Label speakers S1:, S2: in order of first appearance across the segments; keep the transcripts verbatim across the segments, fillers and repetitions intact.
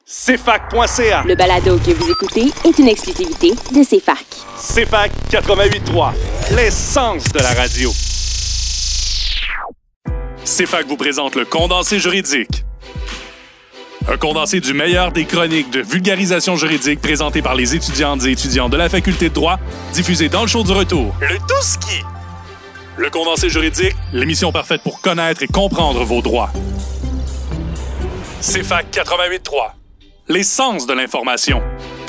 S1: C F A C point C A.
S2: Le balado que vous écoutez est une exclusivité de C F A C.
S1: C F A C quatre-vingt-huit point trois, l'essence de la radio.
S3: C F A C vous présente le condensé juridique. Un condensé du meilleur des chroniques de vulgarisation juridique présentées par les étudiantes et étudiants de la faculté de droit, diffusées dans le show du retour. Le Touski. Le condensé juridique, l'émission parfaite pour connaître et comprendre vos droits. C F A C quatre-vingt-huit point trois. L'essence de l'information.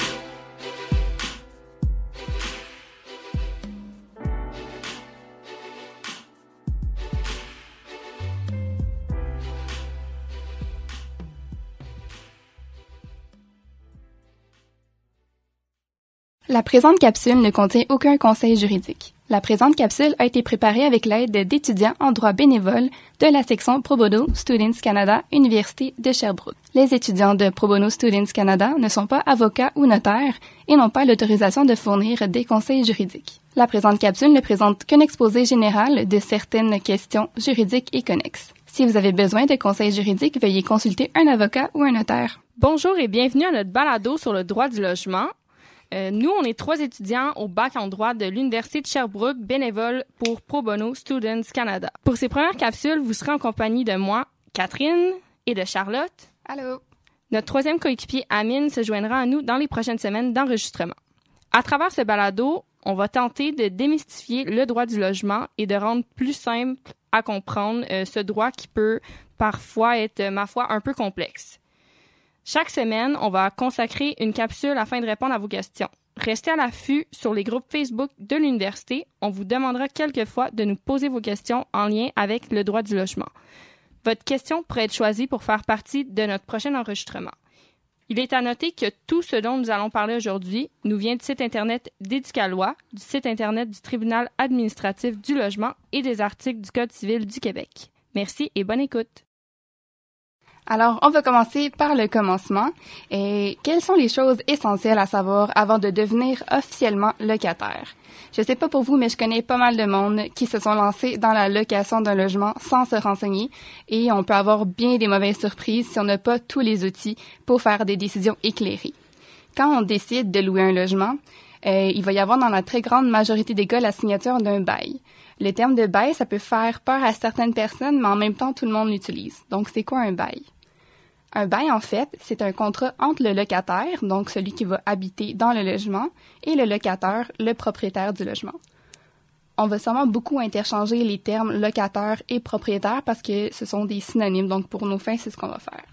S4: La présente capsule ne contient aucun conseil juridique. La présente capsule a été préparée avec l'aide d'étudiants en droit bénévole de la section Pro Bono Students Canada, Université de Sherbrooke. Les étudiants de Pro Bono Students Canada ne sont pas avocats ou notaires et n'ont pas l'autorisation de fournir des conseils juridiques. La présente capsule ne présente qu'un exposé général de certaines questions juridiques et connexes. Si vous avez besoin de conseils juridiques, veuillez consulter un avocat ou un notaire.
S5: Bonjour et bienvenue à notre balado sur le droit du logement. Euh, nous, on est trois étudiants au bac en droit de l'Université de Sherbrooke, bénévoles pour Pro Bono Students Canada. Pour ces premières capsules, vous serez en compagnie de moi, Catherine, et de Charlotte.
S4: Allô!
S5: Notre troisième coéquipier, Amine, se joindra à nous dans les prochaines semaines d'enregistrement. À travers ce balado, on va tenter de démystifier le droit du logement et de rendre plus simple à comprendre euh, ce droit qui peut parfois être, ma foi, un peu complexe. Chaque semaine, on va consacrer une capsule afin de répondre à vos questions. Restez à l'affût sur les groupes Facebook de l'université. On vous demandera quelquefois de nous poser vos questions en lien avec le droit du logement. Votre question pourrait être choisie pour faire partie de notre prochain enregistrement. Il est à noter que tout ce dont nous allons parler aujourd'hui nous vient du site Internet d'Éducalois, du site Internet du Tribunal administratif du logement et des articles du Code civil du Québec. Merci et bonne écoute.
S4: Alors, on va commencer par le commencement. Et quelles sont les choses essentielles à savoir avant de devenir officiellement locataire? Je sais pas pour vous, mais je connais pas mal de monde qui se sont lancés dans la location d'un logement sans se renseigner et on peut avoir bien des mauvaises surprises si on n'a pas tous les outils pour faire des décisions éclairées. Quand on décide de louer un logement, euh, il va y avoir dans la très grande majorité des cas la signature d'un bail. Le terme de bail, ça peut faire peur à certaines personnes, mais en même temps, tout le monde l'utilise. Donc, c'est quoi un bail? Un bail, en fait, c'est un contrat entre le locataire, donc celui qui va habiter dans le logement, et le locataire, le propriétaire du logement. On va sûrement beaucoup interchanger les termes locataire et propriétaire parce que ce sont des synonymes, donc pour nos fins, c'est ce qu'on va faire.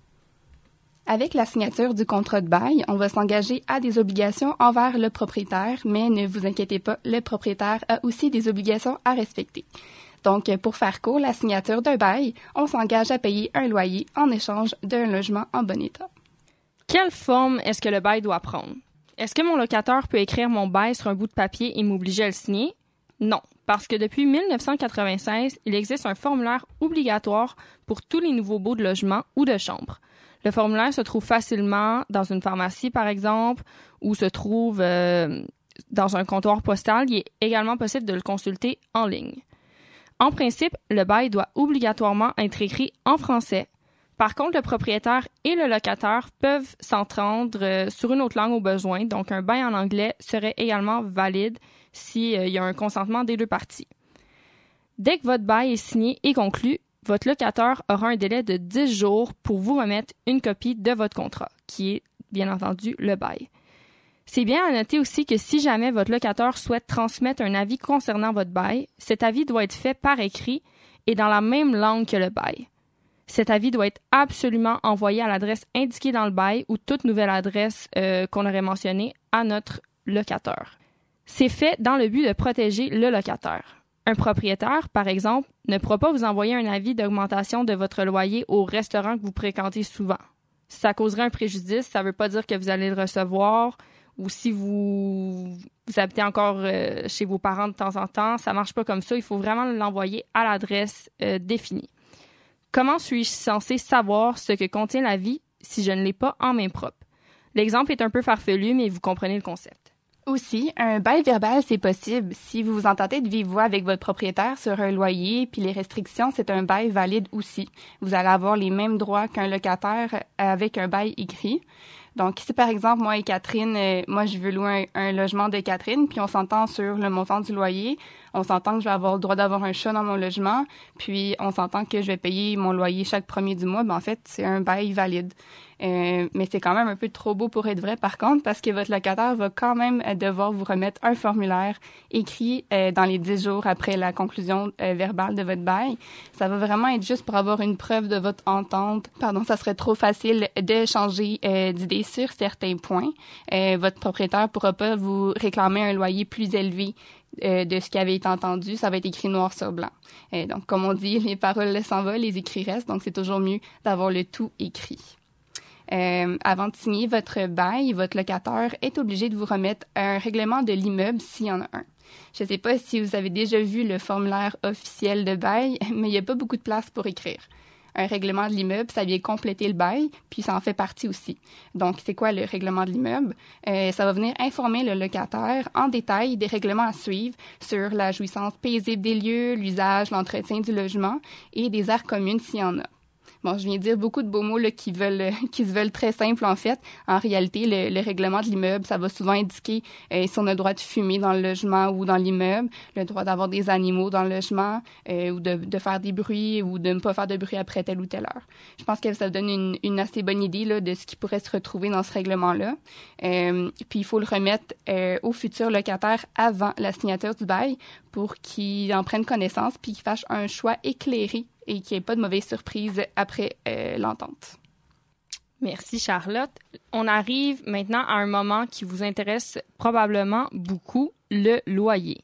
S4: Avec la signature du contrat de bail, on va s'engager à des obligations envers le propriétaire, mais ne vous inquiétez pas, le propriétaire a aussi des obligations à respecter. Donc, pour faire court, la signature d'un bail, on s'engage à payer un loyer en échange d'un logement en bon état.
S5: Quelle forme est-ce que le bail doit prendre? Est-ce que mon locataire peut écrire mon bail sur un bout de papier et m'obliger à le signer? Non, parce que depuis dix-neuf cent quatre-vingt-seize, il existe un formulaire obligatoire pour tous les nouveaux baux de logement ou de chambre. Le formulaire se trouve facilement dans une pharmacie, par exemple, ou se trouve euh, dans un comptoir postal. Il est également possible de le consulter en ligne. En principe, le bail doit obligatoirement être écrit en français. Par contre, le propriétaire et le locataire peuvent s'entendre euh, sur une autre langue au besoin, donc un bail en anglais serait également valide s'il euh, y a un consentement des deux parties. Dès que votre bail est signé et conclu, votre locataire aura un délai de dix jours pour vous remettre une copie de votre contrat, qui est bien entendu le bail. C'est bien à noter aussi que si jamais votre locataire souhaite transmettre un avis concernant votre bail, cet avis doit être fait par écrit et dans la même langue que le bail. Cet avis doit être absolument envoyé à l'adresse indiquée dans le bail ou toute nouvelle adresse euh, qu'on aurait mentionnée à notre locataire. C'est fait dans le but de protéger le locataire. Un propriétaire, par exemple, ne pourra pas vous envoyer un avis d'augmentation de votre loyer au restaurant que vous fréquentez souvent. Ça causerait un préjudice, ça ne veut pas dire que vous allez le recevoir, ou si vous, vous habitez encore euh, chez vos parents de temps en temps, ça ne marche pas comme ça, il faut vraiment l'envoyer à l'adresse euh, définie. Comment suis-je censé savoir ce que contient l'avis si je ne l'ai pas en main propre? L'exemple est un peu farfelu, mais vous comprenez le concept.
S4: Aussi, un bail verbal, c'est possible. Si vous vous entendez de vive voix avec votre propriétaire sur un loyer, puis les restrictions, c'est un bail valide aussi. Vous allez avoir les mêmes droits qu'un locataire avec un bail écrit. Donc, si par exemple, moi et Catherine, euh, moi je veux louer un, un logement de Catherine, puis on s'entend sur le montant du loyer, on s'entend que je vais avoir le droit d'avoir un chat dans mon logement, puis on s'entend que je vais payer mon loyer chaque premier du mois, ben en fait, c'est un bail valide. Euh, mais c'est quand même un peu trop beau pour être vrai, par contre, parce que votre locataire va quand même devoir vous remettre un formulaire écrit euh, dans les dix jours après la conclusion euh, verbale de votre bail. Ça va vraiment être juste pour avoir une preuve de votre entente. Pardon, ça serait trop facile de changer euh, d'idée sur certains points. Euh, votre propriétaire pourra pas vous réclamer un loyer plus élevé euh, de ce qui avait été entendu. Ça va être écrit noir sur blanc. Euh, donc, comme on dit, les paroles s'en vont, les écrits restent. Donc, c'est toujours mieux d'avoir le tout écrit. Euh, avant de signer votre bail, votre locataire est obligé de vous remettre un règlement de l'immeuble s'il y en a un. Je ne sais pas si vous avez déjà vu le formulaire officiel de bail, mais il n'y a pas beaucoup de place pour écrire. Un règlement de l'immeuble, ça vient compléter le bail, puis ça en fait partie aussi. Donc, c'est quoi le règlement de l'immeuble? Euh, ça va venir informer le locataire en détail des règlements à suivre sur la jouissance paisible des lieux, l'usage, l'entretien du logement et des aires communes s'il y en a. Bon, je viens de dire beaucoup de beaux mots là, qui veulent, qui se veulent très simples, en fait. En réalité, le, le règlement de l'immeuble, ça va souvent indiquer euh, si on a le droit de fumer dans le logement ou dans l'immeuble, le droit d'avoir des animaux dans le logement, euh, ou de, de faire des bruits ou de ne pas faire de bruit après telle ou telle heure. Je pense que ça donne une, une assez bonne idée là, de ce qui pourrait se retrouver dans ce règlement-là. Euh, puis, il faut le remettre euh, au futur locataire avant la signature du bail pour qu'il en prenne connaissance puis qu'il fasse un choix éclairé et qu'il n'y ait pas de mauvaise surprise après euh, l'entente.
S5: Merci, Charlotte. On arrive maintenant à un moment qui vous intéresse probablement beaucoup, le loyer.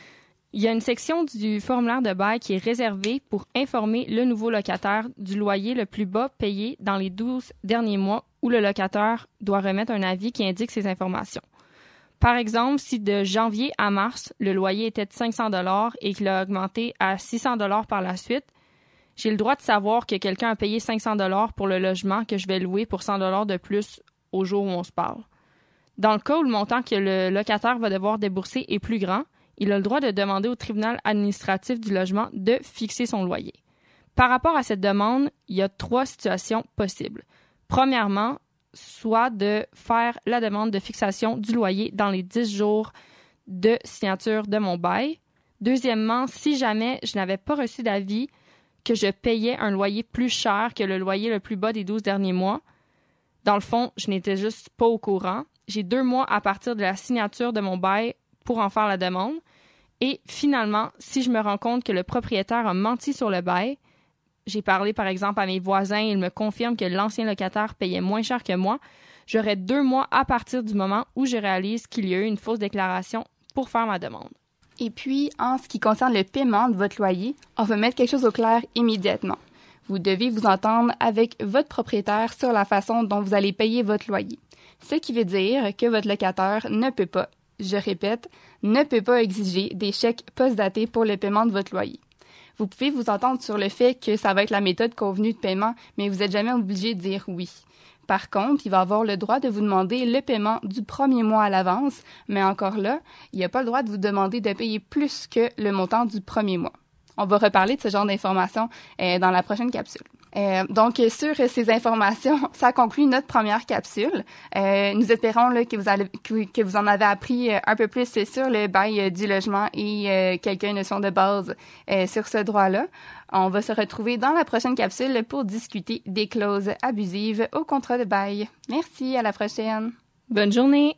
S5: Il y a une section du formulaire de bail qui est réservée pour informer le nouveau locataire du loyer le plus bas payé dans les douze derniers mois où le locataire doit remettre un avis qui indique ces informations. Par exemple, si de janvier à mars, le loyer était de cinq cents dollars et qu'il a augmenté à six cents dollars par la suite, j'ai le droit de savoir que quelqu'un a payé cinq cents dollars pour le logement que je vais louer pour cent dollars de plus au jour où on se parle. Dans le cas où le montant que le locataire va devoir débourser est plus grand, il a le droit de demander au tribunal administratif du logement de fixer son loyer. Par rapport à cette demande, il y a trois situations possibles. Premièrement, soit de faire la demande de fixation du loyer dans les dix jours de signature de mon bail. Deuxièmement, si jamais je n'avais pas reçu d'avis que je payais un loyer plus cher que le loyer le plus bas des douze derniers mois. Dans le fond, je n'étais juste pas au courant. J'ai deux mois à partir de la signature de mon bail pour en faire la demande. Et finalement, si je me rends compte que le propriétaire a menti sur le bail, j'ai parlé par exemple à mes voisins, ils me confirment que l'ancien locataire payait moins cher que moi, j'aurai deux mois à partir du moment où je réalise qu'il y a eu une fausse déclaration pour faire ma demande.
S4: Et puis, en ce qui concerne le paiement de votre loyer, on va mettre quelque chose au clair immédiatement. Vous devez vous entendre avec votre propriétaire sur la façon dont vous allez payer votre loyer. Ce qui veut dire que votre locataire ne peut pas, je répète, ne peut pas exiger des chèques post-datés pour le paiement de votre loyer. Vous pouvez vous entendre sur le fait que ça va être la méthode convenue de paiement, mais vous n'êtes jamais obligé de dire oui. Par contre, il va avoir le droit de vous demander le paiement du premier mois à l'avance, mais encore là, il n'a pas le droit de vous demander de payer plus que le montant du premier mois. On va reparler de ce genre d'informations euh, dans la prochaine capsule. Euh, donc, sur ces informations, ça conclut notre première capsule. Euh, nous espérons là, que, vous allez, que, que vous en avez appris un peu plus sur le bail du logement et euh, quelques notions de base euh, sur ce droit-là. On va se retrouver dans la prochaine capsule pour discuter des clauses abusives au contrat de bail. Merci, à la prochaine.
S5: Bonne journée.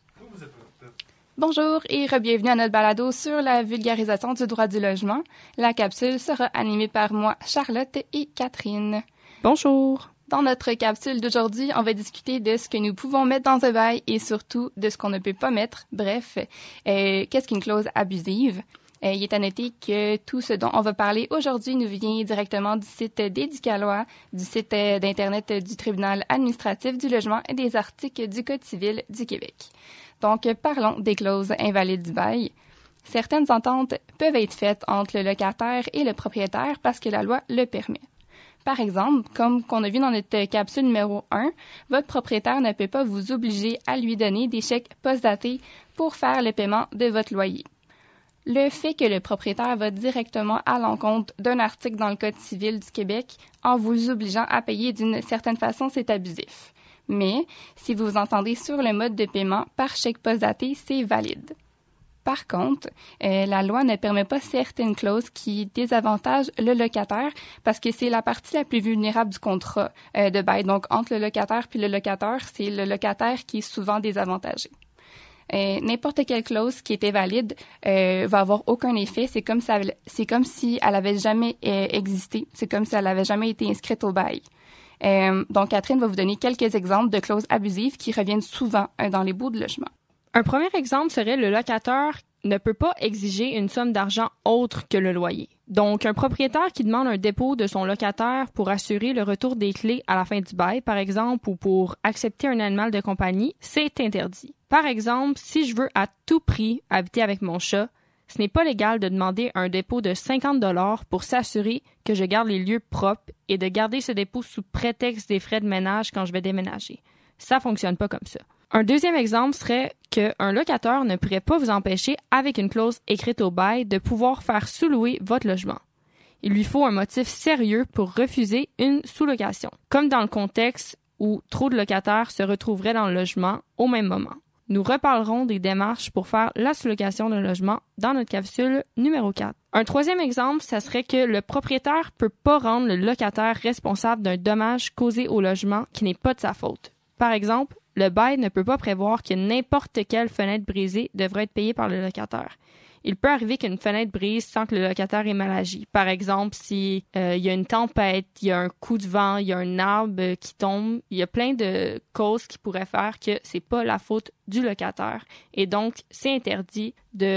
S4: Bonjour et re-bienvenue à notre balado sur la vulgarisation du droit du logement. La capsule sera animée par moi, Charlotte et Catherine.
S5: Bonjour.
S4: Dans notre capsule d'aujourd'hui, on va discuter de ce que nous pouvons mettre dans un bail et surtout de ce qu'on ne peut pas mettre. Bref, euh, qu'est-ce qu'une clause abusive? Euh, il est à noter que tout ce dont on va parler aujourd'hui nous vient directement du site d'Éducalois, du site d'Internet du tribunal administratif du logement et des articles du Code civil du Québec. Donc, parlons des clauses invalides du bail. Certaines ententes peuvent être faites entre le locataire et le propriétaire parce que la loi le permet. Par exemple, comme qu'on a vu dans notre capsule numéro un, votre propriétaire ne peut pas vous obliger à lui donner des chèques postdatés pour faire le paiement de votre loyer. Le fait que le propriétaire va directement à l'encontre d'un article dans le Code civil du Québec en vous obligeant à payer d'une certaine façon, c'est abusif. Mais si vous vous entendez sur le mode de paiement par chèque postdaté, c'est valide. Par contre, euh, la loi ne permet pas certaines clauses qui désavantagent le locataire parce que c'est la partie la plus vulnérable du contrat euh, de bail. Donc, entre le locataire puis le locataire, c'est le locataire qui est souvent désavantagé. Euh, n'importe quelle clause qui était valide euh, va avoir aucun effet. C'est comme ça, c'est comme si elle avait jamais euh, existé. C'est comme si elle avait jamais été inscrite au bail. Euh, donc, Catherine va vous donner quelques exemples de clauses abusives qui reviennent souvent euh, dans les baux de logement.
S5: Un premier exemple serait le locataire ne peut pas exiger une somme d'argent autre que le loyer. Donc, un propriétaire qui demande un dépôt de son locataire pour assurer le retour des clés à la fin du bail, par exemple, ou pour accepter un animal de compagnie, c'est interdit. Par exemple, si je veux à tout prix habiter avec mon chat, ce n'est pas légal de demander un dépôt de cinquante dollars pour s'assurer que je garde les lieux propres et de garder ce dépôt sous prétexte des frais de ménage quand je vais déménager. Ça fonctionne pas comme ça. Un deuxième exemple serait qu'un locataire ne pourrait pas vous empêcher, avec une clause écrite au bail, de pouvoir faire sous-louer votre logement. Il lui faut un motif sérieux pour refuser une sous-location, comme dans le contexte où trop de locataires se retrouveraient dans le logement au même moment. Nous reparlerons des démarches pour faire la sous-location d'un logement dans notre capsule numéro quatre. Un troisième exemple, ça serait que le propriétaire peut pas rendre le locataire responsable d'un dommage causé au logement qui n'est pas de sa faute. Par exemple, le bail ne peut pas prévoir que n'importe quelle fenêtre brisée devrait être payée par le locataire. Il peut arriver qu'une fenêtre brise sans que le locataire ait mal agi. Par exemple, si euh, il y a une tempête, il y a un coup de vent, il y a un arbre qui tombe, il y a plein de causes qui pourraient faire que c'est pas la faute du locataire. Et donc, c'est interdit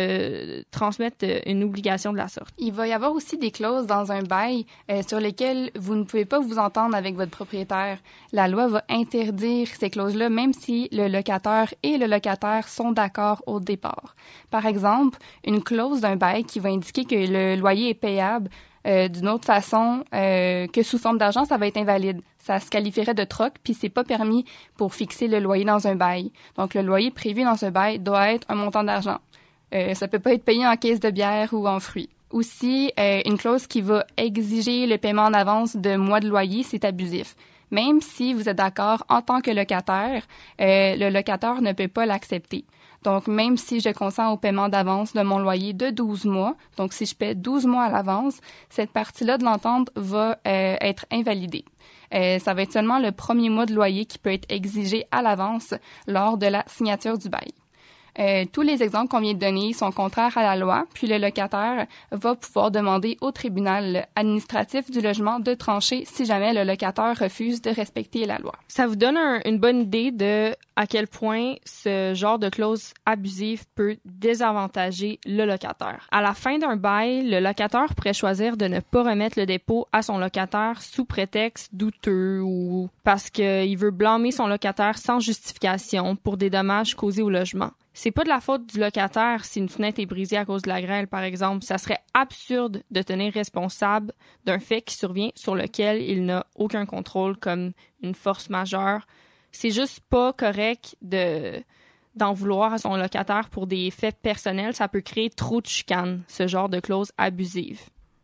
S5: de transmettre une obligation de la sorte.
S4: Il va y avoir aussi des clauses dans un bail euh, sur lesquelles vous ne pouvez pas vous entendre avec votre propriétaire. La loi va interdire ces clauses-là, même si le locataire et le locataire sont d'accord au départ. Par exemple, une clause d'un bail qui va indiquer que le loyer est payable euh, d'une autre façon euh, que sous forme d'argent, ça va être invalide. Ça se qualifierait de troc, puis c'est pas permis pour fixer le loyer dans un bail. Donc, le loyer prévu dans un bail doit être un montant d'argent. Euh, ça peut pas être payé en caisse de bière ou en fruits. Aussi, euh, une clause qui va exiger le paiement en avance de mois de loyer, c'est abusif. Même si vous êtes d'accord en tant que locataire, euh, le locataire ne peut pas l'accepter. Donc, même si je consens au paiement d'avance de mon loyer de douze mois, donc si je paie douze mois à l'avance, cette partie-là de l'entente va euh, être invalidée. Euh, ça va être seulement le premier mois de loyer qui peut être exigé à l'avance lors de la signature du bail. Euh, tous les exemples qu'on vient de donner sont contraires à la loi, puis le locataire va pouvoir demander au tribunal administratif du logement de trancher si jamais le locataire refuse de respecter la loi.
S5: Ça vous donne un, une bonne idée de à quel point ce genre de clause abusive peut désavantager le locataire. À la fin d'un bail, le locataire pourrait choisir de ne pas remettre le dépôt à son locataire sous prétexte douteux ou parce qu'il veut blâmer son locataire sans justification pour des dommages causés au logement. C'est pas de la faute du locataire si une fenêtre est brisée à cause de la grêle, par exemple. Ça serait absurde de tenir responsable d'un fait qui survient sur lequel il n'a aucun contrôle, comme une force majeure. C'est juste pas correct de d'en vouloir à son locataire pour des faits personnels. Ça peut créer trop de chicanes, ce genre de clause abusive.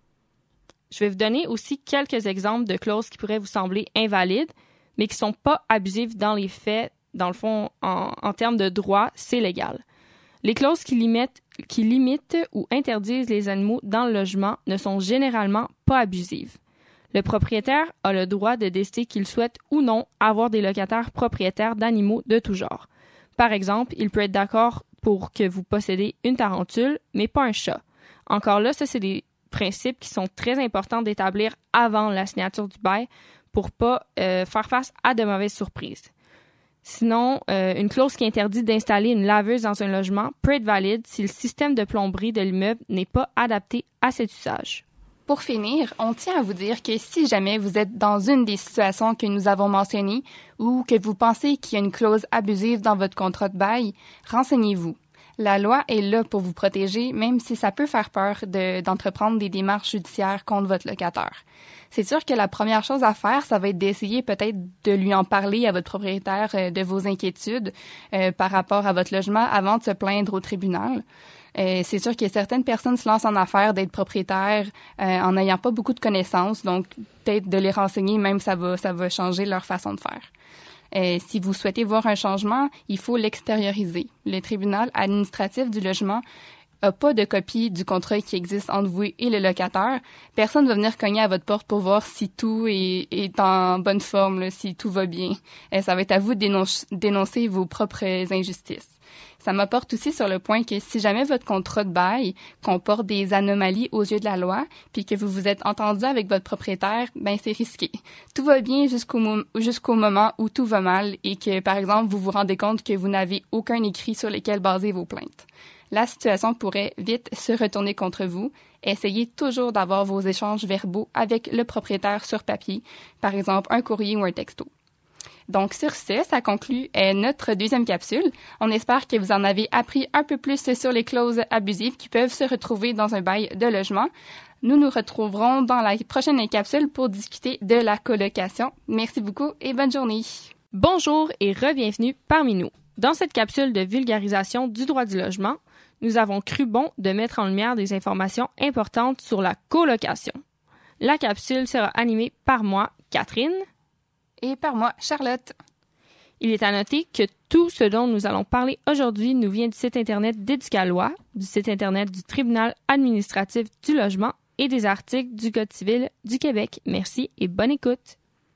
S5: Je vais vous donner aussi quelques exemples de clauses qui pourraient vous sembler invalides, mais qui sont pas abusives dans les faits. Dans le fond, en, en termes de droit, c'est légal. Les clauses qui limitent, qui limitent ou interdisent les animaux dans le logement ne sont généralement pas abusives. Le propriétaire a le droit de décider qu'il souhaite ou non avoir des locataires propriétaires d'animaux de tout genre. Par exemple, il peut être d'accord pour que vous possédez une tarentule, mais pas un chat. Encore là, ça, c'est des principes qui sont très importants d'établir avant la signature du bail pour pas euh, faire face à de mauvaises surprises. Sinon, euh, une clause qui interdit d'installer une laveuse dans un logement peut être valide si le système de plomberie de l'immeuble n'est pas adapté à cet usage.
S4: Pour finir, on tient à vous dire que si jamais vous êtes dans une des situations que nous avons mentionnées ou que vous pensez qu'il y a une clause abusive dans votre contrat de bail, renseignez-vous. La loi est là pour vous protéger, même si ça peut faire peur de, d'entreprendre des démarches judiciaires contre votre locataire. C'est sûr que la première chose à faire, ça va être d'essayer peut-être de lui en parler à votre propriétaire euh, de vos inquiétudes euh, par rapport à votre logement avant de se plaindre au tribunal. Euh, c'est sûr que certaines personnes se lancent en affaires d'être propriétaires euh, en n'ayant pas beaucoup de connaissances, donc peut-être de les renseigner, même ça va, ça va changer leur façon de faire. Euh, si vous souhaitez voir un changement, il faut l'extérioriser. Le tribunal administratif du logement n'a pas de copie du contrat qui existe entre vous et le locataire. Personne ne va venir cogner à votre porte pour voir si tout est, est en bonne forme, là, si tout va bien. Euh, ça va être à vous de dénoncer, dénoncer vos propres injustices. Ça m'apporte aussi sur le point que si jamais votre contrat de bail comporte des anomalies aux yeux de la loi, puis que vous vous êtes entendu avec votre propriétaire, ben c'est risqué. Tout va bien jusqu'au, mo- jusqu'au moment où tout va mal et que, par exemple, vous vous rendez compte que vous n'avez aucun écrit sur lequel baser vos plaintes. La situation pourrait vite se retourner contre vous. Essayez toujours d'avoir vos échanges verbaux avec le propriétaire sur papier, par exemple un courrier ou un texto. Donc, sur ce, ça conclut euh, notre deuxième capsule. On espère que vous en avez appris un peu plus sur les clauses abusives qui peuvent se retrouver dans un bail de logement. Nous nous retrouverons dans la prochaine capsule pour discuter de la colocation. Merci beaucoup et bonne journée.
S5: Bonjour et re-bienvenue parmi nous. Dans cette capsule de vulgarisation du droit du logement, nous avons cru bon de mettre en lumière des informations importantes sur la colocation. La capsule sera animée par moi, Catherine,
S4: et par moi, Charlotte.
S5: Il est à noter que tout ce dont nous allons parler aujourd'hui nous vient du site Internet d'Éducalois, du site Internet du Tribunal administratif du logement et des articles du Code civil du Québec. Merci et bonne écoute.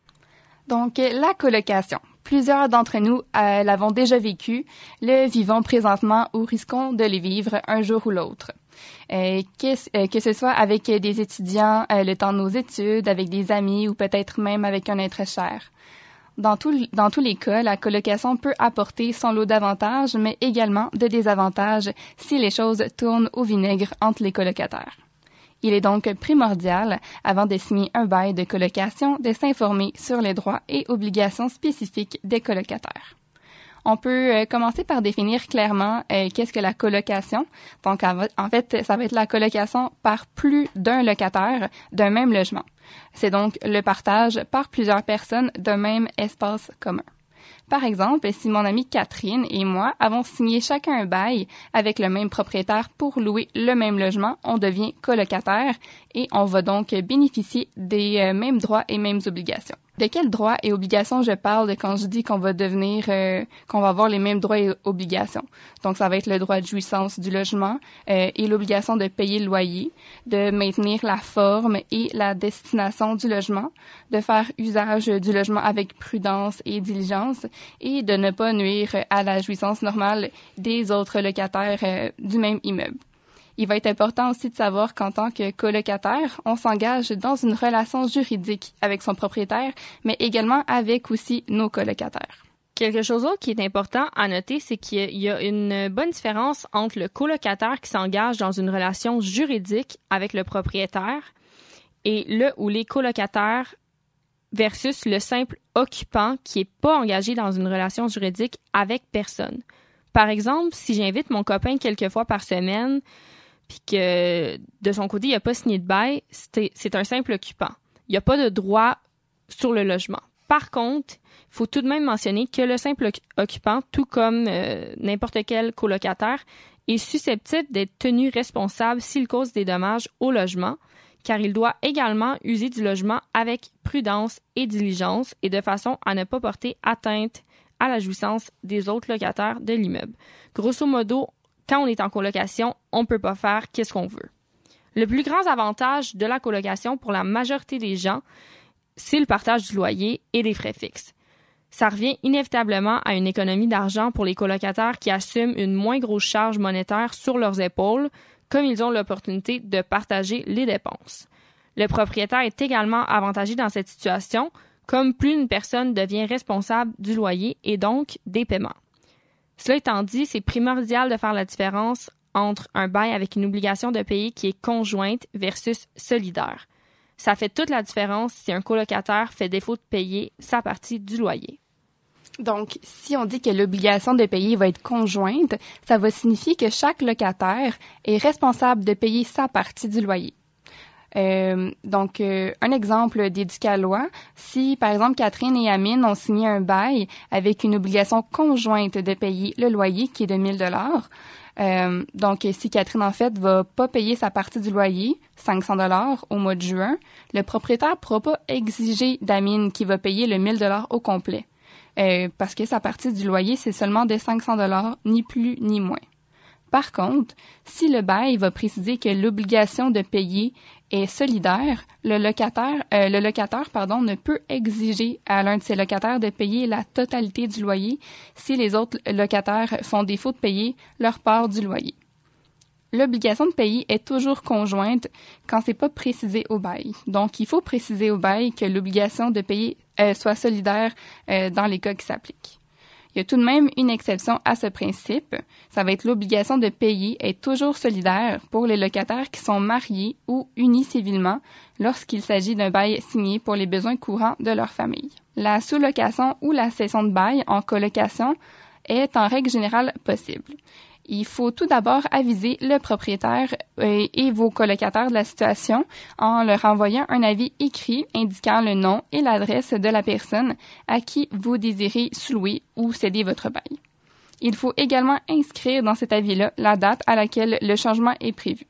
S4: Donc, la colocation. Plusieurs d'entre nous euh, l'avons déjà vécu, le vivons présentement ou risquons de les vivre un jour ou l'autre. Euh, que, euh, que ce soit avec des étudiants, euh, le temps de nos études, avec des amis ou peut-être même avec un être cher. Dans, tout, dans tous les cas, la colocation peut apporter son lot d'avantages, mais également de désavantages si les choses tournent au vinaigre entre les colocataires. Il est donc primordial, avant de signer un bail de colocation, de s'informer sur les droits et obligations spécifiques des colocataires. On peut euh, commencer par définir clairement euh, qu'est-ce que la colocation. Donc, en fait, ça va être la colocation par plus d'un locataire d'un même logement. C'est donc le partage par plusieurs personnes d'un même espace commun. Par exemple, si mon amie Catherine et moi avons signé chacun un bail avec le même propriétaire pour louer le même logement, on devient colocataire et on va donc bénéficier des euh, mêmes droits et mêmes obligations. De quels droits et obligations je parle quand je dis qu'on va devenir, euh, qu'on va avoir les mêmes droits et obligations? Donc, ça va être le droit de jouissance du logement euh, et l'obligation de payer le loyer, de maintenir la forme et la destination du logement, de faire usage du logement avec prudence et diligence et de ne pas nuire à la jouissance normale des autres locataires euh, du même immeuble. Il va être important aussi de savoir qu'en tant que colocataire, on s'engage dans une relation juridique avec son propriétaire, mais également avec aussi nos colocataires.
S5: Quelque chose d'autre qui est important à noter, c'est qu'il y a une bonne différence entre le colocataire qui s'engage dans une relation juridique avec le propriétaire et le ou les colocataires versus le simple occupant qui n'est pas engagé dans une relation juridique avec personne. Par exemple, si j'invite mon copain quelques fois par semaine, puis que de son côté, il n'a pas signé de bail, c'est, c'est un simple occupant. Il n'y a pas de droit sur le logement. Par contre, il faut tout de même mentionner que le simple occupant, tout comme euh, n'importe quel colocataire, est susceptible d'être tenu responsable s'il cause des dommages au logement, car il doit également user du logement avec prudence et diligence et de façon à ne pas porter atteinte à la jouissance des autres locataires de l'immeuble. Grosso modo, quand on est en colocation, on ne peut pas faire qu'est-ce qu'on veut. Le plus grand avantage de la colocation pour la majorité des gens, c'est le partage du loyer et des frais fixes. Ça revient inévitablement à une économie d'argent pour les colocataires qui assument une moins grosse charge monétaire sur leurs épaules, comme ils ont l'opportunité de partager les dépenses. Le propriétaire est également avantagé dans cette situation, comme plus une personne devient responsable du loyer et donc des paiements. Cela étant dit, c'est primordial de faire la différence entre un bail avec une obligation de payer qui est conjointe versus solidaire. Ça fait toute la différence si un colocataire fait défaut de payer sa partie du loyer.
S4: Donc, si on dit que l'obligation de payer va être conjointe, ça va signifier que chaque locataire est responsable de payer sa partie du loyer. Euh, donc, euh, un exemple d'Éducalois, si par exemple Catherine et Amine ont signé un bail avec une obligation conjointe de payer le loyer qui est de mille dollars, euh, donc si Catherine en fait va pas payer sa partie du loyer, cinq cents dollars au mois de juin, le propriétaire ne pourra pas exiger d'Amine qui va payer le mille dollars au complet, euh, parce que sa partie du loyer c'est seulement de cinq cents dollars, ni plus ni moins. Par contre, si le bail va préciser que l'obligation de payer est solidaire, le locataire, euh, le locataire pardon, ne peut exiger à l'un de ses locataires de payer la totalité du loyer si les autres locataires font défaut de payer leur part du loyer. L'obligation de payer est toujours conjointe quand c'est pas précisé au bail. Donc, il faut préciser au bail que l'obligation de payer euh, soit solidaire euh, dans les cas qui s'appliquent. Il y a tout de même une exception à ce principe. Ça va être l'obligation de payer est toujours solidaire pour les locataires qui sont mariés ou unis civilement lorsqu'il s'agit d'un bail signé pour les besoins courants de leur famille. La sous-location ou la cession de bail en colocation est en règle générale possible. Il faut tout d'abord aviser le propriétaire et vos colocataires de la situation en leur envoyant un avis écrit indiquant le nom et l'adresse de la personne à qui vous désirez sous-louer ou céder votre bail. Il faut également inscrire dans cet avis-là la date à laquelle le changement est prévu.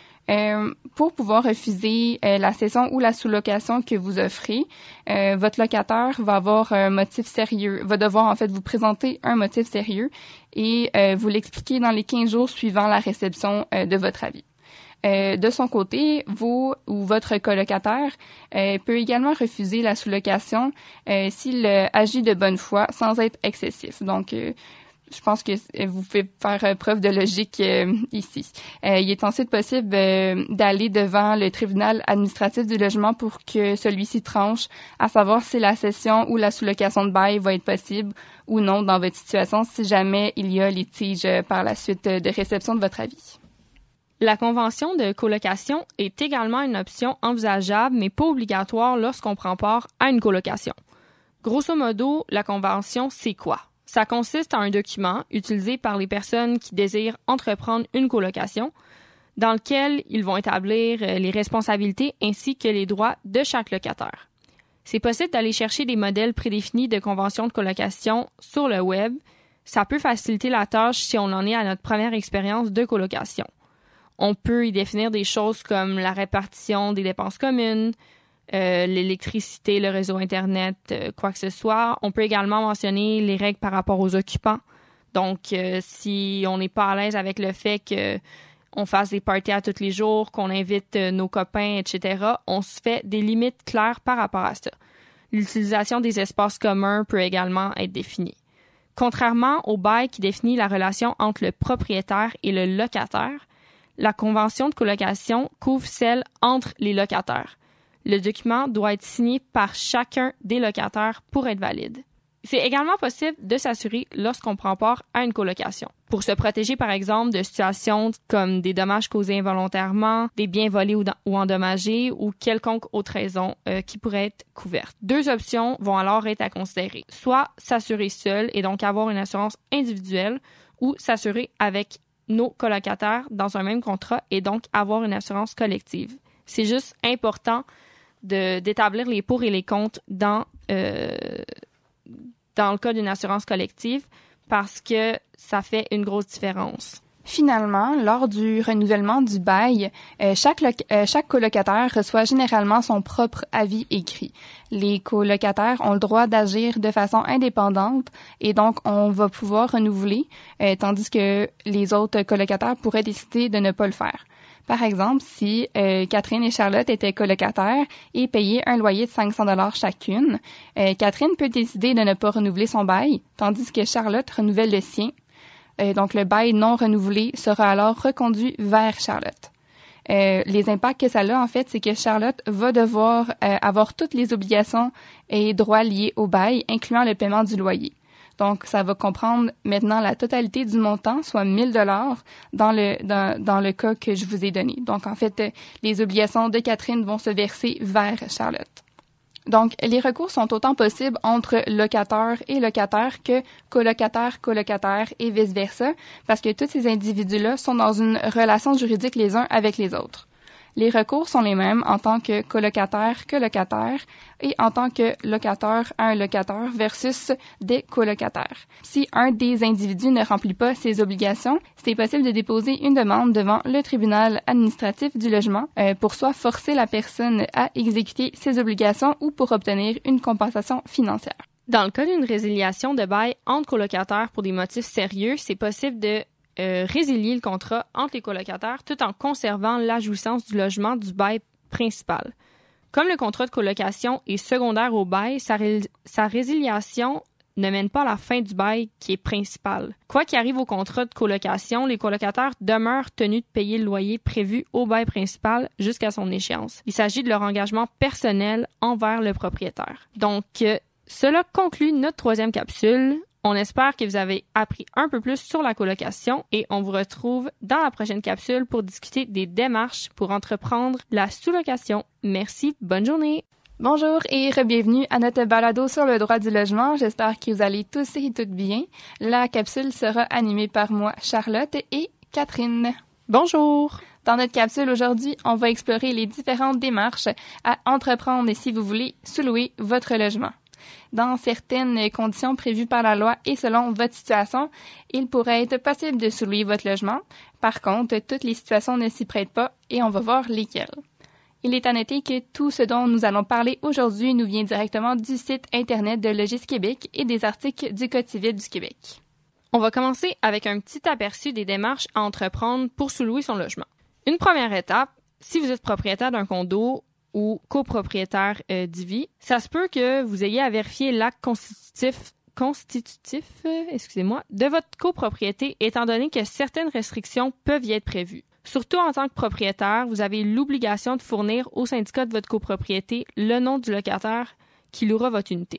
S4: Euh, pour pouvoir refuser euh, la cession ou la sous-location que vous offrez, euh, votre locataire va avoir un motif sérieux, va devoir en fait vous présenter un motif sérieux et euh, vous l'expliquer dans les quinze jours suivant la réception euh, de votre avis. Euh, de son côté, vous ou votre colocataire euh, peut également refuser la sous-location euh, s'il euh, agit de bonne foi sans être excessif. Donc, euh, je pense que vous pouvez faire preuve de logique euh, ici. Euh, il est ensuite possible euh, d'aller devant le tribunal administratif du logement pour que celui-ci tranche, à savoir si la cession ou la sous-location de bail va être possible ou non dans votre situation si jamais il y a litige par la suite de réception de votre avis.
S5: La convention de colocation est également une option envisageable, mais pas obligatoire lorsqu'on prend part à une colocation. Grosso modo, la convention, c'est quoi? Ça consiste en un document utilisé par les personnes qui désirent entreprendre une colocation, dans lequel ils vont établir les responsabilités ainsi que les droits de chaque locataire. C'est possible d'aller chercher des modèles prédéfinis de conventions de colocation sur le web. Ça peut faciliter la tâche si on en est à notre première expérience de colocation. On peut y définir des choses comme la répartition des dépenses communes, Euh, l'électricité, le réseau Internet, euh, quoi que ce soit. On peut également mentionner les règles par rapport aux occupants. Donc, euh, si on n'est pas à l'aise avec le fait qu'on fasse des parties à tous les jours, qu'on invite euh, nos copains, et cetera, on se fait des limites claires par rapport à ça. L'utilisation des espaces communs peut également être définie. Contrairement au bail qui définit la relation entre le propriétaire et le locataire, la convention de colocation couvre celle entre les locataires. Le document doit être signé par chacun des locataires pour être valide. C'est également possible de s'assurer lorsqu'on prend part à une colocation. Pour se protéger, par exemple, de situations comme des dommages causés involontairement, des biens volés ou, ou endommagés ou quelconque autre raison euh, qui pourrait être couverte. Deux options vont alors être à considérer. Soit s'assurer seul et donc avoir une assurance individuelle ou s'assurer avec nos colocataires dans un même contrat et donc avoir une assurance collective. C'est juste important de, d'établir les pour et les contre dans, euh, dans le cas d'une assurance collective parce que ça fait une grosse différence.
S4: Finalement, lors du renouvellement du bail, euh, chaque, loc- euh, chaque colocataire reçoit généralement son propre avis écrit. Les colocataires ont le droit d'agir de façon indépendante et donc on va pouvoir renouveler, euh, tandis que les autres colocataires pourraient décider de ne pas le faire. Par exemple, si euh, Catherine et Charlotte étaient colocataires et payaient un loyer de cinq cents dollars chacune, euh, Catherine peut décider de ne pas renouveler son bail, tandis que Charlotte renouvelle le sien. Euh, donc, le bail non renouvelé sera alors reconduit vers Charlotte. Euh, les impacts que ça a, en fait, c'est que Charlotte va devoir euh, avoir toutes les obligations et droits liés au bail, incluant le paiement du loyer. Donc, ça va comprendre maintenant la totalité du montant, soit mille dollars dans le dans, dans le cas que je vous ai donné. Donc, en fait, les obligations de Catherine vont se verser vers Charlotte. Donc, les recours sont autant possibles entre locataires et locataires que colocataires-colocataires et vice-versa, parce que tous ces individus-là sont dans une relation juridique les uns avec les autres. Les recours sont les mêmes en tant que colocataire que locataire et en tant que locataire à un locataire versus des colocataires. Si un des individus ne remplit pas ses obligations, c'est possible de déposer une demande devant le tribunal administratif du logement euh, pour soit forcer la personne à exécuter ses obligations ou pour obtenir une compensation financière.
S5: Dans le cas d'une résiliation de bail entre colocataires pour des motifs sérieux, c'est possible de Euh, résilier le contrat entre les colocataires tout en conservant la jouissance du logement du bail principal. Comme le contrat de colocation est secondaire au bail, sa, ré- sa résiliation ne mène pas à la fin du bail qui est principal. Quoi qu'il arrive au contrat de colocation, les colocataires demeurent tenus de payer le loyer prévu au bail principal jusqu'à son échéance. Il s'agit de leur engagement personnel envers le propriétaire. Donc, euh, cela conclut notre troisième capsule. On espère que vous avez appris un peu plus sur la colocation et on vous retrouve dans la prochaine capsule pour discuter des démarches pour entreprendre la sous-location. Merci, bonne journée!
S4: Bonjour et re-bienvenue à notre balado sur le droit du logement. J'espère que vous allez tous et toutes bien. La capsule sera animée par moi, Charlotte et Catherine.
S5: Bonjour!
S4: Dans notre capsule aujourd'hui, on va explorer les différentes démarches à entreprendre si vous voulez sous-louer votre logement. Dans certaines conditions prévues par la loi et selon votre situation, il pourrait être possible de sous-louer votre logement. Par contre, toutes les situations ne s'y prêtent pas et on va voir lesquelles. Il est à noter que tout ce dont nous allons parler aujourd'hui nous vient directement du site Internet de Logis Québec et des articles du Code civil du Québec.
S5: On va commencer avec un petit aperçu des démarches à entreprendre pour sous-louer son logement. Une première étape, si vous êtes propriétaire d'un condo ou copropriétaire euh, d'I V I, ça se peut que vous ayez à vérifier l'acte constitutif, constitutif euh, excusez-moi, de votre copropriété, étant donné que certaines restrictions peuvent y être prévues. Surtout en tant que propriétaire, vous avez l'obligation de fournir au syndicat de votre copropriété le nom du locataire qui louera votre unité.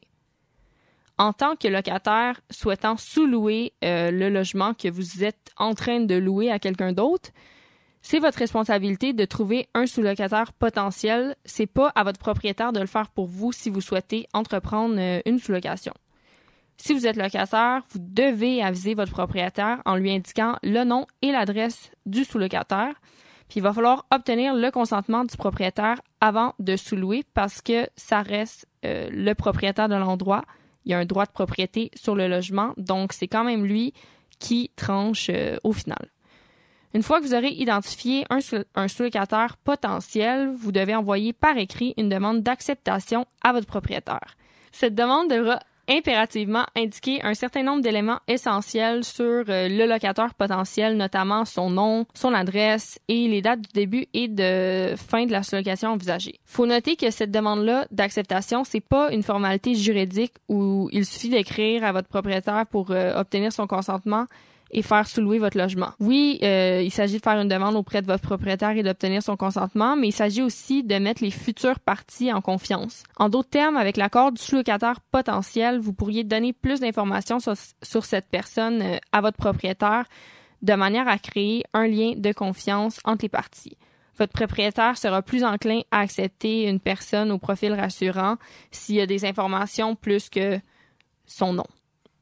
S5: En tant que locataire souhaitant sous-louer euh, le logement que vous êtes en train de louer à quelqu'un d'autre, c'est votre responsabilité de trouver un sous-locataire potentiel. C'est pas à votre propriétaire de le faire pour vous si vous souhaitez entreprendre une sous-location. Si vous êtes locataire, vous devez aviser votre propriétaire en lui indiquant le nom et l'adresse du sous-locataire. Puis il va falloir obtenir le consentement du propriétaire avant de sous-louer parce que ça reste euh, le propriétaire de l'endroit. Il y a un droit de propriété sur le logement, donc c'est quand même lui qui tranche euh, au final. Une fois que vous aurez identifié un, sous- un sous-locataire potentiel, vous devez envoyer par écrit une demande d'acceptation à votre propriétaire. Cette demande devra impérativement indiquer un certain nombre d'éléments essentiels sur euh, le locataire potentiel, notamment son nom, son adresse et les dates du début et de fin de la sous-location envisagée. Faut noter que cette demande-là d'acceptation, c'est pas une formalité juridique où il suffit d'écrire à votre propriétaire pour euh, obtenir son consentement et faire sous-louer votre logement. Oui, euh, il s'agit de faire une demande auprès de votre propriétaire et d'obtenir son consentement, mais il s'agit aussi de mettre les futures parties en confiance. En d'autres termes, avec l'accord du sous-locataire potentiel, vous pourriez donner plus d'informations sur, sur cette personne euh, à votre propriétaire de manière à créer un lien de confiance entre les parties. Votre propriétaire sera plus enclin à accepter une personne au profil rassurant s'il y a des informations plus que son nom.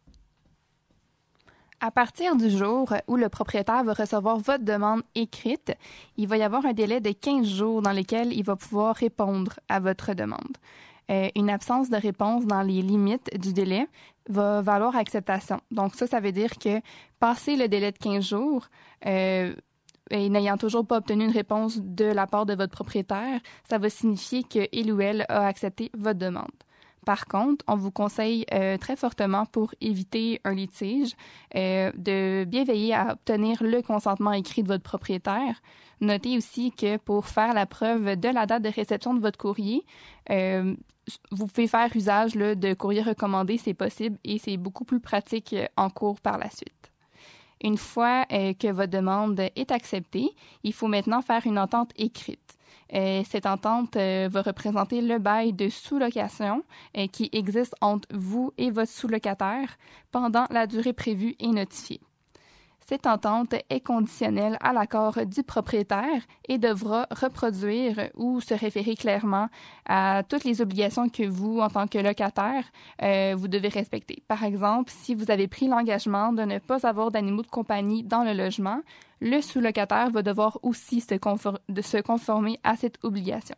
S4: À partir du jour où le propriétaire va recevoir votre demande écrite, il va y avoir un délai de quinze jours dans lequel il va pouvoir répondre à votre demande. Euh, une absence de réponse dans les limites du délai va valoir acceptation. Donc ça, ça veut dire que passé le délai de quinze jours, euh, et n'ayant toujours pas obtenu une réponse de la part de votre propriétaire, ça va signifier qu'il ou elle a accepté votre demande. Par contre, on vous conseille euh, très fortement pour éviter un litige euh, de bien veiller à obtenir le consentement écrit de votre propriétaire. Notez aussi que pour faire la preuve de la date de réception de votre courrier, euh, vous pouvez faire usage là, de courrier recommandé, c'est possible et c'est beaucoup plus pratique en cours par la suite. Une fois euh, que votre demande est acceptée, il faut maintenant faire une entente écrite. Euh, cette entente euh, va représenter le bail de sous-location euh, qui existe entre vous et votre sous-locataire pendant la durée prévue et notifiée. Cette entente est conditionnelle à l'accord du propriétaire et devra reproduire ou se référer clairement à toutes les obligations que vous, en tant que locataire, euh, vous devez respecter. Par exemple, si vous avez pris l'engagement de ne pas avoir d'animaux de compagnie dans le logement, le sous-locataire va devoir aussi se, confor- de se conformer à cette obligation.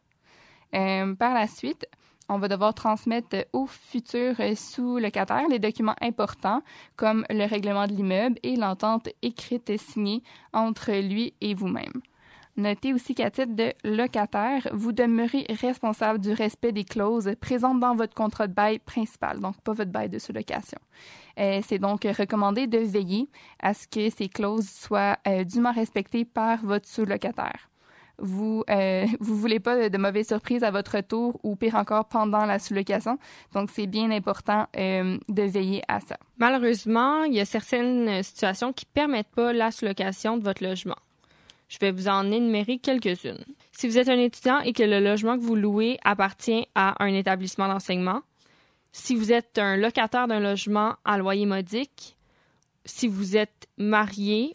S4: Euh, par la suite, on va devoir transmettre aux futurs sous-locataires les documents importants comme le règlement de l'immeuble et l'entente écrite signée entre lui et vous-même. Notez aussi qu'à titre de locataire, vous demeurez responsable du respect des clauses présentes dans votre contrat de bail principal, donc pas votre bail de sous-location. Euh, c'est donc recommandé de veiller à ce que ces clauses soient euh, dûment respectées par votre sous-locataire. Vous euh, vous voulez pas de mauvaises surprises à votre retour ou pire encore pendant la sous-location. Donc, c'est bien important euh, de veiller à ça.
S5: Malheureusement, il y a certaines situations qui ne permettent pas la sous-location de votre logement. Je vais vous en énumérer quelques-unes. Si vous êtes un étudiant et que le logement que vous louez appartient à un établissement d'enseignement, si vous êtes un locataire d'un logement à loyer modique, si vous êtes marié,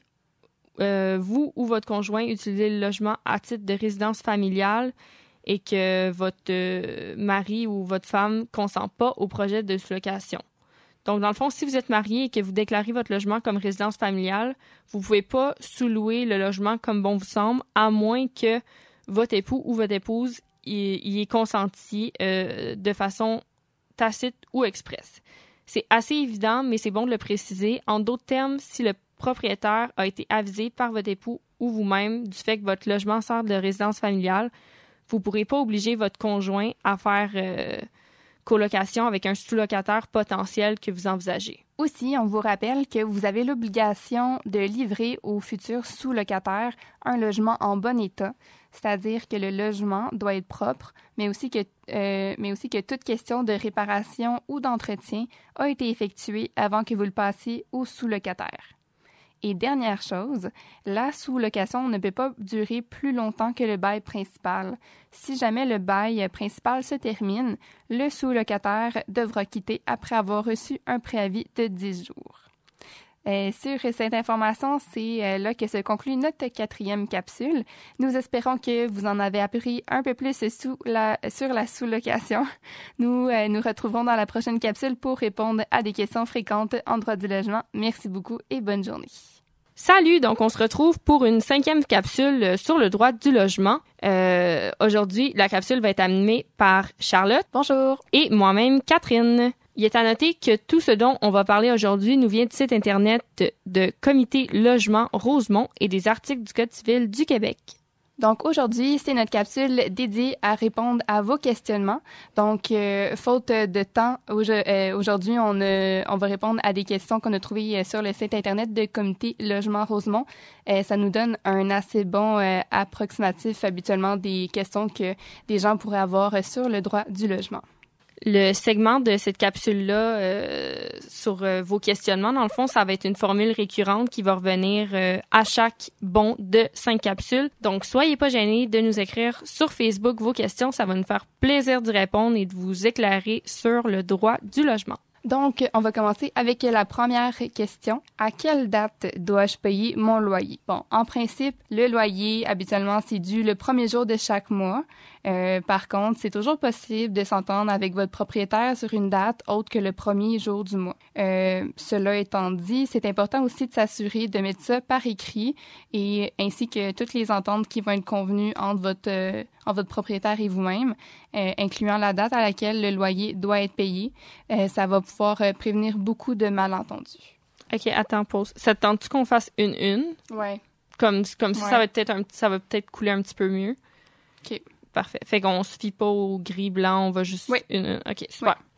S5: Euh, vous ou votre conjoint utilisez le logement à titre de résidence familiale et que votre euh, mari ou votre femme ne consent pas au projet de sous-location. Donc, dans le fond, si vous êtes marié et que vous déclarez votre logement comme résidence familiale, vous ne pouvez pas sous-louer le logement comme bon vous semble, à moins que votre époux ou votre épouse y, y ait consenti euh, de façon tacite ou expresse. C'est assez évident, mais c'est bon de le préciser. En d'autres termes, si le propriétaire a été avisé par votre époux ou vous-même du fait que votre logement sert de résidence familiale, vous ne pourrez pas obliger votre conjoint à faire euh, colocation avec un sous-locataire potentiel que vous envisagez.
S4: Aussi, on vous rappelle que vous avez l'obligation de livrer aux futurs sous-locataires un logement en bon état, c'est-à-dire que le logement doit être propre, mais aussi que, euh, mais aussi que toute question de réparation ou d'entretien a été effectuée avant que vous le passiez au sous-locataire. Et dernière chose, la sous-location ne peut pas durer plus longtemps que le bail principal. Si jamais le bail principal se termine, le sous-locataire devra quitter après avoir reçu un préavis de dix jours. Euh, sur cette information, c'est euh, là que se conclut notre quatrième capsule. Nous espérons que vous en avez appris un peu plus sous la, sur la sous-location. Nous euh, nous retrouverons dans la prochaine capsule pour répondre à des questions fréquentes en droit du logement. Merci beaucoup et bonne journée.
S5: Salut! Donc, on se retrouve pour une cinquième capsule sur le droit du logement. Euh, aujourd'hui, la capsule va être animée par Charlotte.
S4: Bonjour!
S5: Et moi-même, Catherine. Il est à noter que tout ce dont on va parler aujourd'hui nous vient du site Internet de Comité Logement Rosemont et des articles du Code civil du Québec.
S4: Donc aujourd'hui, c'est notre capsule dédiée à répondre à vos questionnements. Donc, euh, faute de temps, aujourd'hui, on, euh, on va répondre à des questions qu'on a trouvées sur le site Internet de Comité Logement Rosemont. Euh, ça nous donne un assez bon euh, approximatif habituellement des questions que des gens pourraient avoir sur le droit du logement.
S5: Le segment de cette capsule-là euh, sur euh, vos questionnements, dans le fond, ça va être une formule récurrente qui va revenir euh, à chaque bond de cinq capsules. Donc, soyez pas gênés de nous écrire sur Facebook vos questions. Ça va nous faire plaisir d'y répondre et de vous éclairer sur le droit du logement.
S4: Donc, on va commencer avec la première question. À quelle date dois-je payer mon loyer? Bon, en principe, le loyer, habituellement, c'est dû le premier jour de chaque mois. Euh, par contre, c'est toujours possible de s'entendre avec votre propriétaire sur une date autre que le premier jour du mois. Euh, cela étant dit, c'est important aussi de s'assurer de mettre ça par écrit et ainsi que toutes les ententes qui vont être convenues entre votre, euh, entre votre propriétaire et vous-même, euh, incluant la date à laquelle le loyer doit être payé. Euh, ça va pouvoir euh, prévenir beaucoup de malentendus.
S5: OK, attends, pause. Ça te tente-tu qu'on fasse une-une?
S4: Ouais.
S5: Comme, comme si
S4: ouais.
S5: ça va peut-être un, ça va peut-être couler un petit peu mieux.
S4: OK.
S5: Parfait. Fait qu'on se fie pas au gris-blanc, on va juste
S4: oui.
S5: une, une. OK, super.
S4: Oui.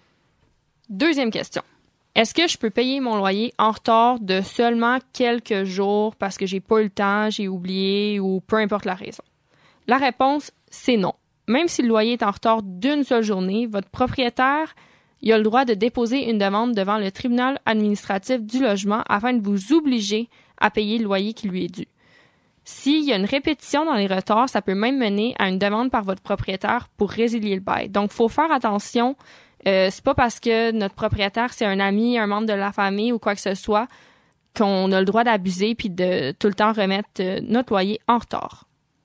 S5: Deuxième question. Est-ce que je peux payer mon loyer en retard de seulement quelques jours parce que j'ai pas eu le temps, j'ai oublié ou peu importe la raison? La réponse, c'est non. Même si le loyer est en retard d'une seule journée, votre propriétaire, il a le droit de déposer une demande devant le tribunal administratif du logement afin de vous obliger à payer le loyer qui lui est dû. S'il y a une répétition dans les retards, ça peut même mener à une demande par votre propriétaire pour résilier le bail. Donc, il faut faire attention. Euh, c'est pas parce que notre propriétaire, c'est un ami, un membre de la famille ou quoi que ce soit qu'on a le droit d'abuser puis de tout le temps remettre euh, notre loyer en retard.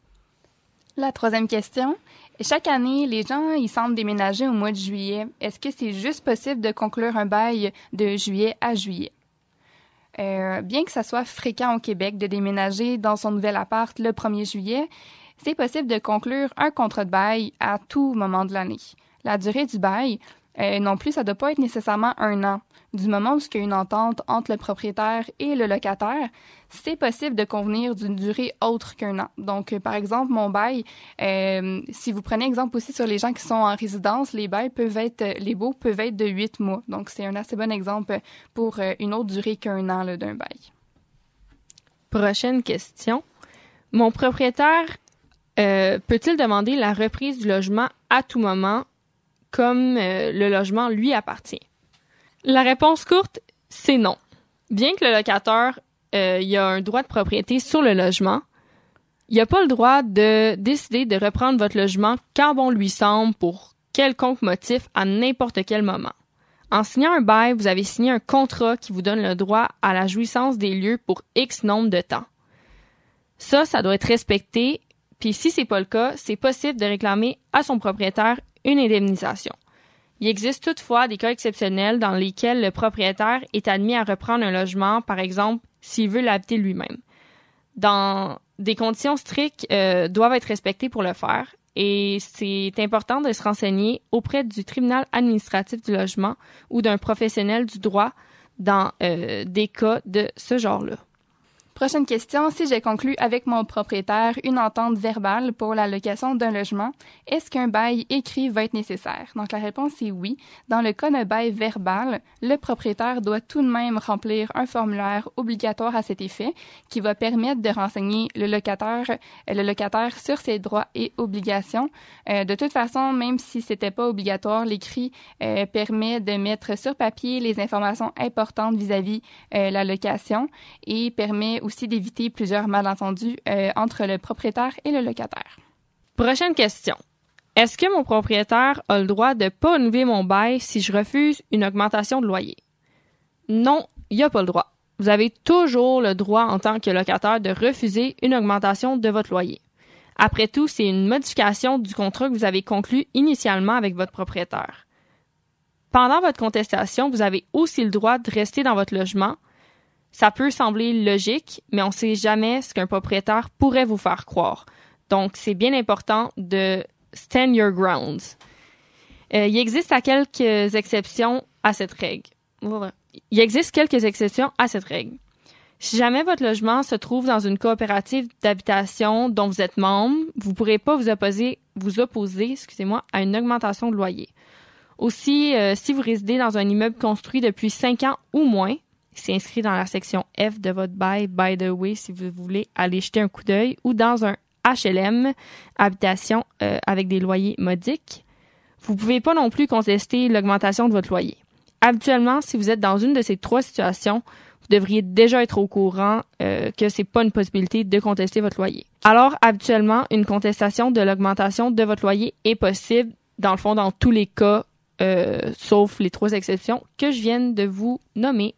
S4: La troisième question. Chaque année, les gens ils semblent déménager au mois de juillet. Est-ce que c'est juste possible de conclure un bail de juillet à juillet? Euh, bien que ça soit fréquent au Québec de déménager dans son nouvel appart le premier juillet, c'est possible de conclure un contrat de bail à tout moment de l'année. La durée du bail, euh, non plus, ça ne doit pas être nécessairement un an. Du moment où il y a une entente entre le propriétaire et le locataire, c'est possible de convenir d'une durée autre qu'un an. Donc, euh, par exemple, mon bail, euh, si vous prenez exemple aussi sur les gens qui sont en résidence, les bails peuvent être, les baux peuvent être de huit mois. Donc, c'est un assez bon exemple pour euh, une autre durée qu'un an là, d'un bail.
S5: Prochaine question. Mon propriétaire euh, peut-il demander la reprise du logement à tout moment, comme euh, le logement lui appartient? La réponse courte, c'est non. Bien que le locataire euh, il a un droit de propriété sur le logement, il n'a pas le droit de décider de reprendre votre logement quand bon lui semble pour quelconque motif à n'importe quel moment. En signant un bail, vous avez signé un contrat qui vous donne le droit à la jouissance des lieux pour X nombre de temps. Ça, ça doit être respecté, puis si c'est pas le cas, c'est possible de réclamer à son propriétaire une indemnisation. Il existe toutefois des cas exceptionnels dans lesquels le propriétaire est admis à reprendre un logement, par exemple, s'il veut l'habiter lui-même. Dans des conditions strictes euh, doivent être respectées pour le faire et c'est important de se renseigner auprès du tribunal administratif du logement ou d'un professionnel du droit dans euh, des cas de ce genre-là.
S4: Prochaine question. Si j'ai conclu avec mon propriétaire une entente verbale pour la location d'un logement, est-ce qu'un bail écrit va être nécessaire? Donc, la réponse est oui. Dans le cas d'un bail verbal, le propriétaire doit tout de même remplir un formulaire obligatoire à cet effet qui va permettre de renseigner le locataire, le locataire sur ses droits et obligations. Euh, de toute façon, même si c'était pas obligatoire, l'écrit euh, permet de mettre sur papier les informations importantes vis-à-vis euh, la location et permet aussi d'éviter plusieurs malentendus euh, entre le propriétaire et le locataire.
S5: Prochaine question. Est-ce que mon propriétaire a le droit de pas renouveler mon bail si je refuse une augmentation de loyer? Non, il n'a pas le droit. Vous avez toujours le droit en tant que locataire de refuser une augmentation de votre loyer. Après tout, c'est une modification du contrat que vous avez conclu initialement avec votre propriétaire. Pendant votre contestation, vous avez aussi le droit de rester dans votre logement. Ça peut sembler logique, mais on ne sait jamais ce qu'un propriétaire pourrait vous faire croire. Donc, c'est bien important de stand your grounds. Euh, il existe à quelques exceptions à cette règle. Il existe quelques exceptions à cette règle. Si jamais votre logement se trouve dans une coopérative d'habitation dont vous êtes membre, vous ne pourrez pas vous opposer, vous opposer, excusez-moi, à une augmentation de loyer. Aussi, euh, si vous résidez dans un immeuble construit depuis cinq ans ou moins, c'est inscrit dans la section F de votre bail, by the way, si vous voulez aller jeter un coup d'œil, ou dans un H L M, habitation euh, avec des loyers modiques. Vous ne pouvez pas non plus contester l'augmentation de votre loyer. Habituellement, si vous êtes dans une de ces trois situations, vous devriez déjà être au courant euh, que c'est pas une possibilité de contester votre loyer. Alors, habituellement, une contestation de l'augmentation de votre loyer est possible, dans le fond, dans tous les cas, euh, sauf les trois exceptions que je viens de vous nommer.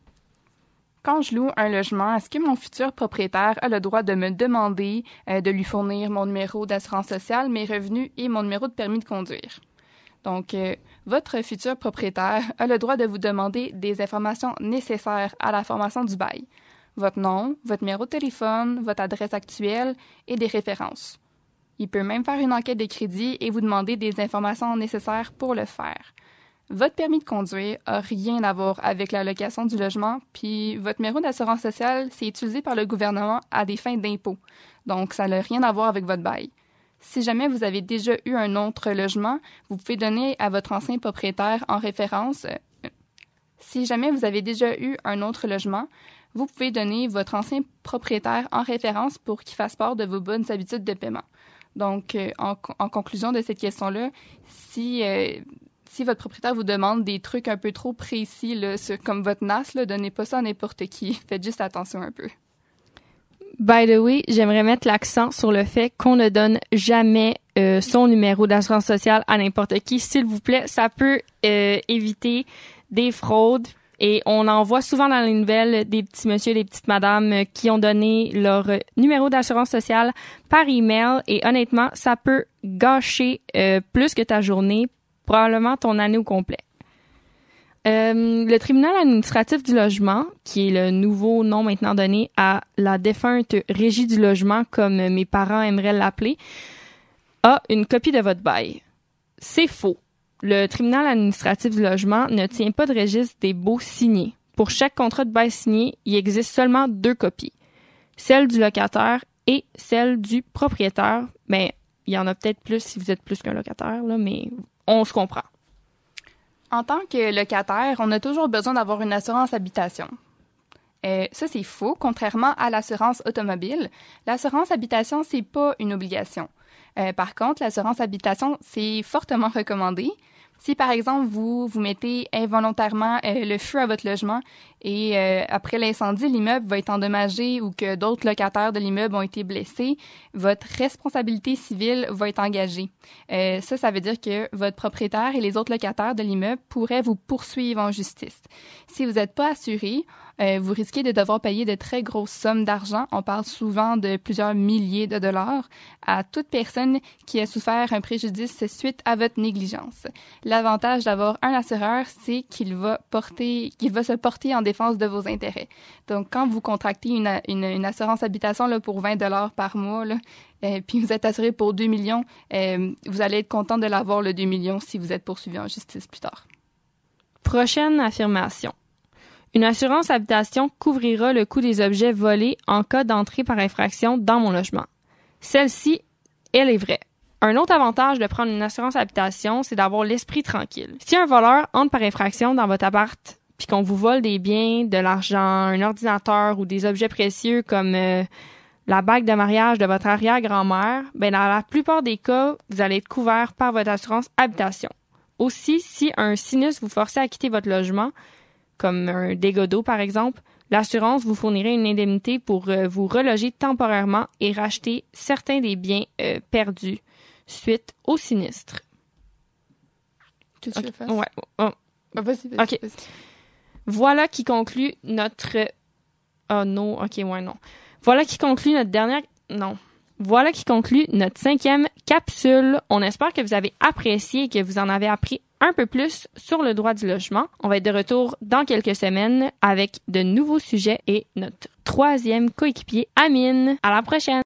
S4: Quand je loue un logement, est-ce que mon futur propriétaire a le droit de me demander euh, de lui fournir mon numéro d'assurance sociale, mes revenus et mon numéro de permis de conduire? Donc, euh, votre futur propriétaire a le droit de vous demander des informations nécessaires à la formation du bail. Votre nom, votre numéro de téléphone, votre adresse actuelle et des références. Il peut même faire une enquête de crédit et vous demander des informations nécessaires pour le faire. Votre permis de conduire a rien à voir avec la location du logement, puis votre numéro d'assurance sociale, c'est utilisé par le gouvernement à des fins d'impôt. Donc, ça n'a rien à voir avec votre bail. Si jamais vous avez déjà eu un autre logement, vous pouvez donner à votre ancien propriétaire en référence. Euh, si jamais vous avez déjà eu un autre logement, vous pouvez donner votre ancien propriétaire en référence pour qu'il fasse part de vos bonnes habitudes de paiement. Donc, euh, en, en conclusion de cette question-là, si... Euh, Si votre propriétaire vous demande des trucs un peu trop précis, là, sur, comme votre N A S, là, donnez pas ça à n'importe qui. Faites juste attention un peu.
S5: By the way, j'aimerais mettre l'accent sur le fait qu'on ne donne jamais euh, son numéro d'assurance sociale à n'importe qui. S'il vous plaît, ça peut euh, éviter des fraudes et on en voit souvent dans les nouvelles des petits messieurs, des petites madames qui ont donné leur numéro d'assurance sociale par email et honnêtement, ça peut gâcher euh, plus que ta journée, probablement ton année au complet. Euh, le tribunal administratif du logement, qui est le nouveau nom maintenant donné à la défunte régie du logement, comme mes parents aimeraient l'appeler, a une copie de votre bail. C'est faux. Le tribunal administratif du logement ne tient pas de registre des baux signés. Pour chaque contrat de bail signé, il existe seulement deux copies. Celle du locataire et celle du propriétaire. Ben, il y en a peut-être plus si vous êtes plus qu'un locataire, là, mais on se comprend.
S4: En tant que locataire, on a toujours besoin d'avoir une assurance habitation. Euh, ça, c'est faux, contrairement à l'assurance automobile. L'assurance habitation, c'est pas une obligation. Euh, par contre, l'assurance habitation, c'est fortement recommandé. Si, par exemple, vous vous mettez involontairement euh, le feu à votre logement et euh, après l'incendie, l'immeuble va être endommagé ou que d'autres locataires de l'immeuble ont été blessés, votre responsabilité civile va être engagée. Euh, ça, ça veut dire que votre propriétaire et les autres locataires de l'immeuble pourraient vous poursuivre en justice. Si vous n'êtes pas assuré, euh, vous risquez de devoir payer de très grosses sommes d'argent. On parle souvent de plusieurs milliers de dollars à toute personne qui a souffert un préjudice suite à votre négligence. L'avantage d'avoir un assureur, c'est qu'il va porter, qu'il va se porter en défense de vos intérêts. Donc, quand vous contractez une, une, une assurance habitation là, pour vingt dollars par mois, là, euh, puis vous êtes assuré pour deux millions, euh, vous allez être content de l'avoir, le deux millions, si vous êtes poursuivi en justice plus tard.
S5: Prochaine affirmation. Une assurance habitation couvrira le coût des objets volés en cas d'entrée par infraction dans mon logement. Celle-ci, elle est vraie. Un autre avantage de prendre une assurance habitation, c'est d'avoir l'esprit tranquille. Si un voleur entre par infraction dans votre appart, puis qu'on vous vole des biens, de l'argent, un ordinateur ou des objets précieux comme euh, la bague de mariage de votre arrière-grand-mère, ben dans la plupart des cas, vous allez être couvert par votre assurance habitation. Aussi, si un sinistre vous forçait à quitter votre logement, comme un dégât d'eau par exemple, l'assurance vous fournirait une indemnité pour euh, vous reloger temporairement et racheter certains des biens euh, perdus suite au sinistre.
S4: Que tu
S5: okay.
S4: veux faire?
S5: Ouais. Oh.
S4: Ah, vas-y, vas-y,
S5: OK.
S4: vas-y.
S5: Voilà qui conclut notre... Oh non, OK, ouais, non. Voilà qui conclut notre dernière... Non. Voilà qui conclut notre cinquième capsule. On espère que vous avez apprécié et que vous en avez appris un peu plus sur le droit du logement. On va être de retour dans quelques semaines avec de nouveaux sujets et notre troisième coéquipier, Amine. À la prochaine!